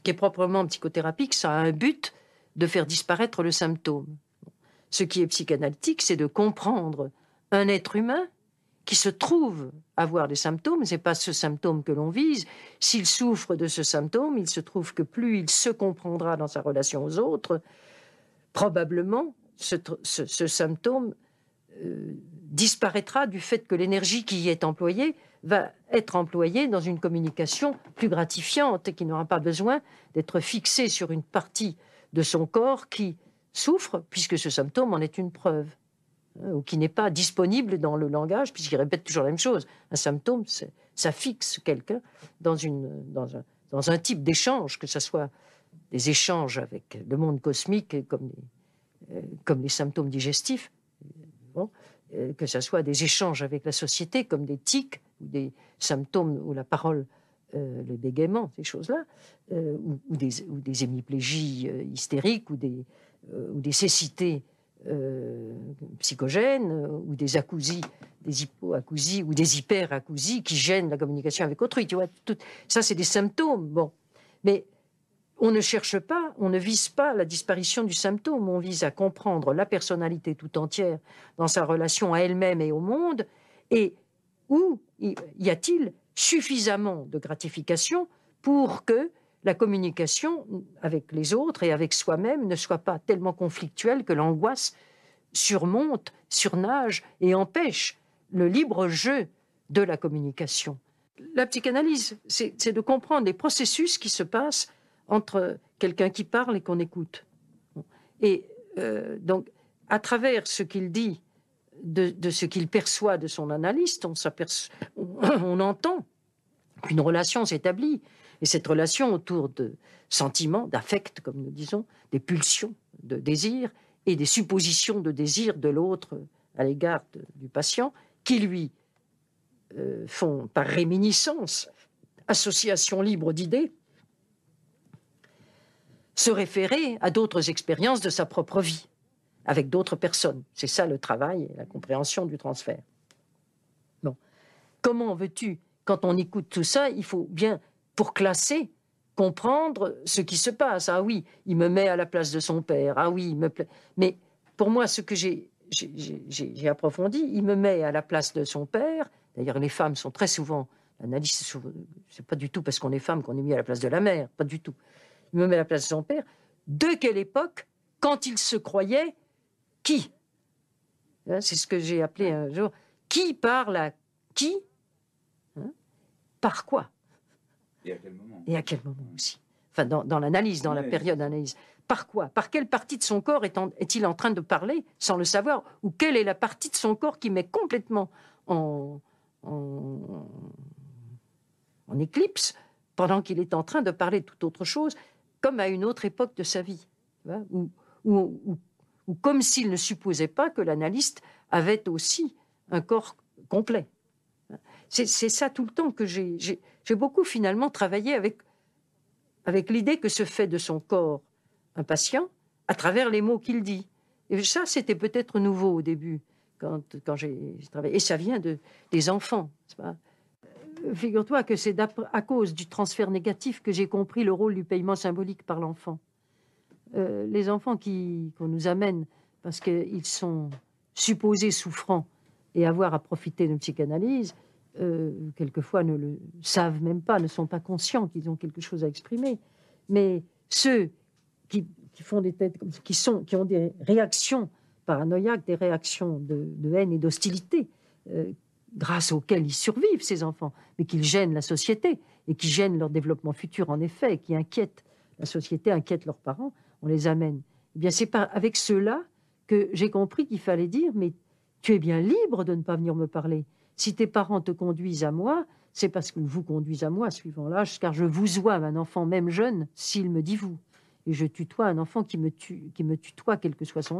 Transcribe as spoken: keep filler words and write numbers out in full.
qui est proprement psychothérapique, ça a un but de faire disparaître le symptôme. Ce qui est psychanalytique, c'est de comprendre un être humain qui se trouve avoir des symptômes, ce n'est pas ce symptôme que l'on vise. S'il souffre de ce symptôme, il se trouve que plus il se comprendra dans sa relation aux autres, probablement ce, ce, ce symptôme euh, disparaîtra du fait que l'énergie qui y est employée va être employée dans une communication plus gratifiante et qui n'aura pas besoin d'être fixée sur une partie de son corps qui souffre, puisque ce symptôme en est une preuve, hein, ou qui n'est pas disponible dans le langage, puisqu'il répète toujours la même chose. Un symptôme, ça fixe quelqu'un dans, une, dans, un, dans un type d'échange, que ce soit des échanges avec le monde cosmique, comme les, euh, comme les symptômes digestifs, bon, euh, que ce soit des échanges avec la société, comme des tics, ou des symptômes où la parole, euh, le bégaiement, ces choses-là, euh, ou, ou, des, ou des hémiplégies euh, hystériques, ou des, euh, ou des cécités euh, psychogènes, euh, ou des acousies, des hypoacousies, ou des hyperacousies qui gênent la communication avec autrui. Tu vois, tout, ça, c'est des symptômes. Bon, mais on ne cherche pas, on ne vise pas la disparition du symptôme, on vise à comprendre la personnalité tout entière dans sa relation à elle-même et au monde, et où y a-t-il suffisamment de gratification pour que la communication avec les autres et avec soi-même ne soit pas tellement conflictuelle que l'angoisse surmonte, surnage et empêche le libre jeu de la communication. La psychanalyse, c'est de comprendre les processus qui se passent entre quelqu'un qui parle et qu'on écoute. Et euh, donc, à travers ce qu'il dit, de, de ce qu'il perçoit de son analyste, on, on, on entend qu'une relation s'établit. Et cette relation autour de sentiments, d'affects, comme nous disons, des pulsions de désir et des suppositions de désir de l'autre à l'égard du patient, qui lui euh, font, par réminiscence, association libre d'idées, se référer à d'autres expériences de sa propre vie, avec d'autres personnes. C'est ça le travail et la compréhension du transfert. Bon. Comment veux-tu, quand on écoute tout ça, il faut bien, pour classer, comprendre ce qui se passe. Ah oui, il me met à la place de son père. Ah oui, il me plaît. Mais pour moi, ce que j'ai approfondi, il me met à la place de son père. D'ailleurs, les femmes sont très souvent, l'analyse, c'est pas du tout parce qu'on est femme qu'on est mis à la place de la mère, pas du tout. Il me met à la place de son père. De quelle époque, quand il se croyait qui? C'est ce que j'ai appelé un jour. Qui parle à qui? Hein? Par quoi? Et à quel moment? Et à quel moment aussi? Enfin, dans, dans l'analyse, dans oui. la période d'analyse. Par quoi? Par quelle partie de son corps est-il en, est en train de parler sans le savoir? Ou quelle est la partie de son corps qui met complètement en, en, en éclipse pendant qu'il est en train de parler de toute autre chose, comme à une autre époque de sa vie, tu vois, ou, ou, ou, ou comme s'il ne supposait pas que l'analyste avait aussi un corps complet. C'est ça tout le temps que j'ai beaucoup finalement travaillé avec, avec l'idée que se fait de son corps un patient à travers les mots qu'il dit. Et ça, c'était peut-être nouveau au début, quand, quand j'ai travaillé. Et ça vient de, des enfants, n'est-ce pas? Figure-toi que c'est à cause du transfert négatif que j'ai compris le rôle du paiement symbolique par l'enfant. Euh, les enfants qui, qu'on nous amène parce qu'ils sont supposés souffrants et avoir à profiter d'une psychanalyse, euh, quelquefois ne le savent même pas, ne sont pas conscients qu'ils ont quelque chose à exprimer. Mais ceux qui, qui font des têtes comme ça, qui, sont, qui ont des réactions paranoïaques, des réactions de, de haine et d'hostilité, euh, grâce auxquelles ils survivent, ces enfants, mais qu'ils gênent la société et qui gênent leur développement futur, en effet, et qui inquiètent la société, inquiètent leurs parents, on les amène. Eh bien, c'est pas avec ceux-là que j'ai compris qu'il fallait dire, mais tu es bien libre de ne pas venir me parler. Si tes parents te conduisent à moi, c'est parce que vous conduisent à moi, suivant l'âge, car je vous vois, un enfant même jeune, s'il me dit vous. Et je tutoie un enfant qui me, tue, qui me tutoie, quel que soit son